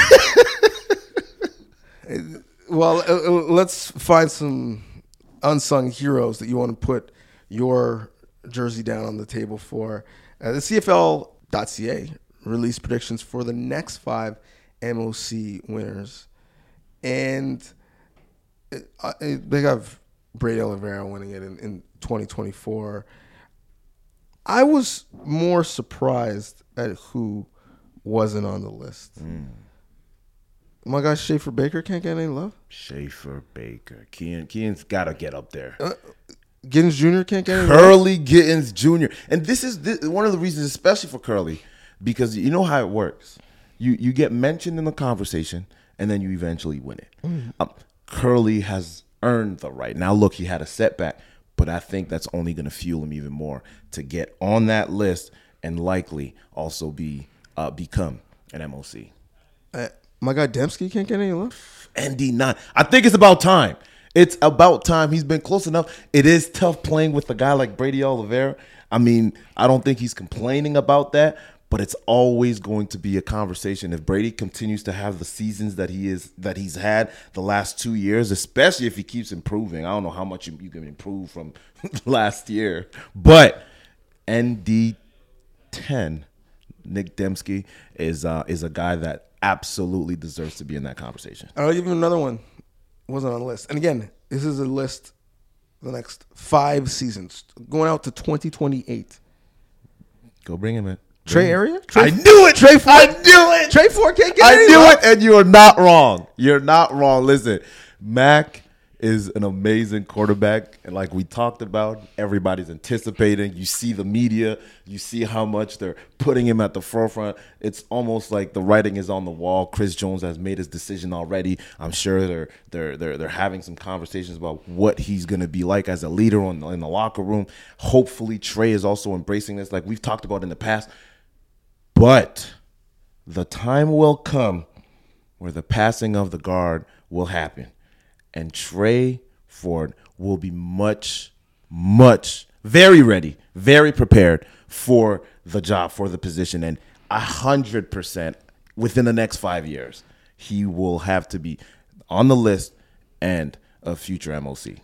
Well, let's find some unsung heroes that you want to put your jersey down on the table for. The CFL.ca released predictions for the next 5 MOC winners. And they have Brady Oliveira winning it in 2024. I was more surprised at who wasn't on the list. My guy Schaefer Baker can't get any love. Schaefer Baker. Kean's got to get up there. Giddens Jr. can't get any love. Curly Giddens Jr. And this is one of the reasons, especially for Curly, because you know how it works. You get mentioned in the conversation, and then you eventually win it. Curly has earned the right. Now, look, he had a setback, but I think that's only going to fuel him even more to get on that list and likely also become an MOC. My guy Dembski can't get any love. ND9. I think it's about time. It's about time. He's been close enough. It is tough playing with a guy like Brady Oliveira. I mean, I don't think he's complaining about that, but it's always going to be a conversation. If Brady continues to have the seasons that he's had the last 2 years, especially if he keeps improving. I don't know how much you can improve from last year, but ND10, Nick Dembski, is a guy that absolutely deserves to be in that conversation. I'll give you another one. Wasn't on the list. And again, this is a list the next 5 seasons, going out to 2028. Go bring him in. Trey Area? I knew it. Trey Ford? I knew it. Trey Ford can't get I any knew love. it, and you are not wrong. You're not wrong. Listen, Mac is an amazing quarterback, and like we talked about, everybody's anticipating. You see the media, you see how much they're putting him at the forefront. It's almost like the writing is on the wall. Chris Jones has made his decision already. I'm sure they're having some conversations about what he's going to be like as a leader in the locker room. Hopefully, Trey is also embracing this, like we've talked about in the past. But the time will come where the passing of the guard will happen. And Trey Ford will be much, very ready, very prepared for the job, for the position. And 100% within the next 5 years, he will have to be on the list and a future MOC.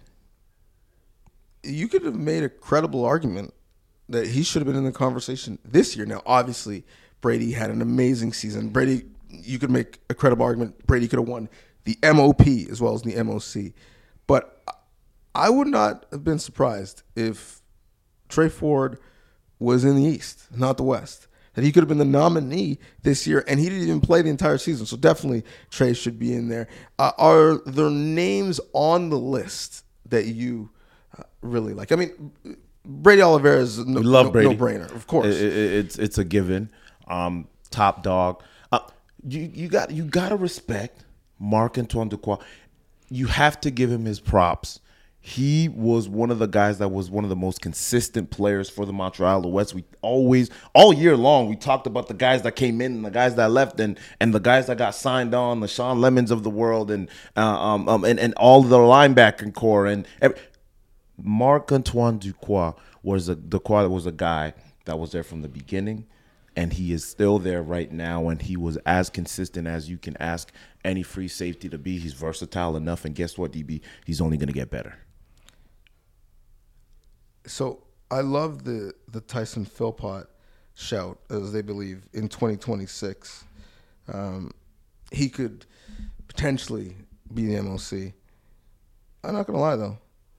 You could have made a credible argument that he should have been in the conversation this year. Now, obviously, Brady had an amazing season. Brady, you could make a credible argument. Brady could have won the MOP as well as the MOC. But I would not have been surprised if Trey Ford was in the East, not the West. That he could have been the nominee this year, and he didn't even play the entire season. So definitely Trey should be in there. Are there names on the list that you really like? I mean, Brady Oliveira is no-brainer, of course. It's a given. Top dog. You got to respect Marc-Antoine Dequoy. You have to give him his props. He was one of the guys that was one of the most consistent players for the Montreal Alouettes. We always, all year long, we talked about the guys that came in and the guys that left and the guys that got signed on, the Sean Lemons of the world and all the linebacking core. And Marc-Antoine Dequoy was a guy that was there from the beginning. And he is still there right now, and he was as consistent as you can ask any free safety to be. He's versatile enough, and guess what, DB? He's only going to get better. So I love the Tyson Philpott shout, as they believe, in 2026. He could potentially be the MOC. I'm not going to lie, though.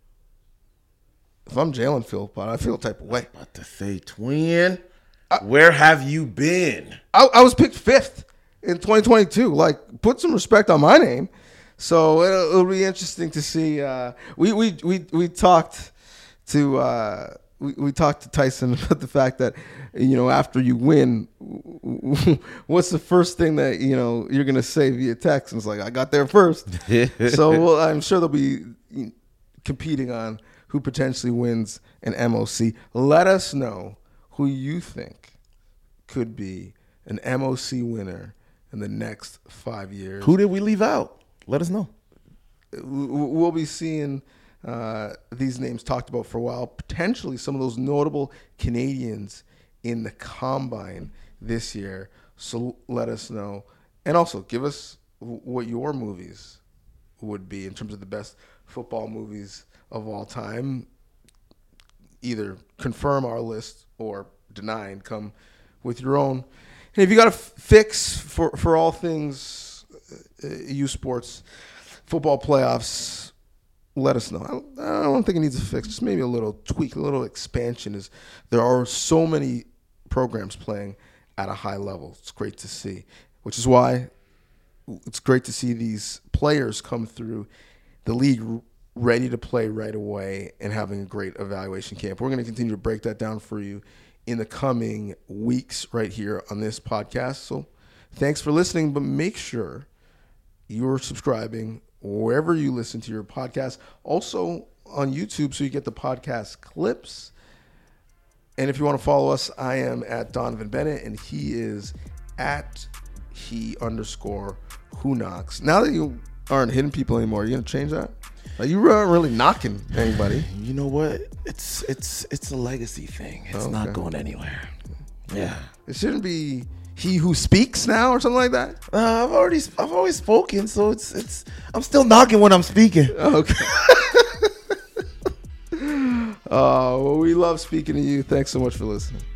If I'm Jalen Philpott, I feel a type of way. About to say, twin, where have you been? I was picked 5th in 2022. Like, put some respect on my name. So it'll be interesting to see. We talked to we talked to Tyson about the fact that, after you win, what's the first thing that, you're going to say via text? And it's like, I got there first. So I'm sure they'll be competing on who potentially wins an MOC. Let us know who you think could be an MOC winner in the next 5 years. Who did we leave out? Let us know. We'll be seeing these names talked about for a while. Potentially some of those notable Canadians in the Combine this year. So let us know. And also give us what your movies would be in terms of the best football movies of all time. Either confirm our list or deny and come with your own. And if you got a fix for all things U Sports, football playoffs, let us know. I don't think it needs a fix. Just maybe a little tweak, a little expansion. Is there are so many programs playing at a high level. It's great to see, which is why it's great to see these players come through the league ready to play right away and having a great evaluation camp. We're going to continue to break that down for you in the coming weeks right here on this podcast. So thanks for listening, but make sure you're subscribing wherever you listen to your podcast. Also on YouTube so you get the podcast clips. And if you want to follow us, I am at Donovan Bennett and he is at @he_who_knocks. Now that you aren't hitting people anymore, are you going to change that? You aren't really knocking anybody. You know what? It's a legacy thing. It's not going anywhere. Yeah. It shouldn't be he who speaks now or something like that. I've always spoken, so I'm still knocking when I'm speaking. Okay. Well, we love speaking to you. Thanks so much for listening.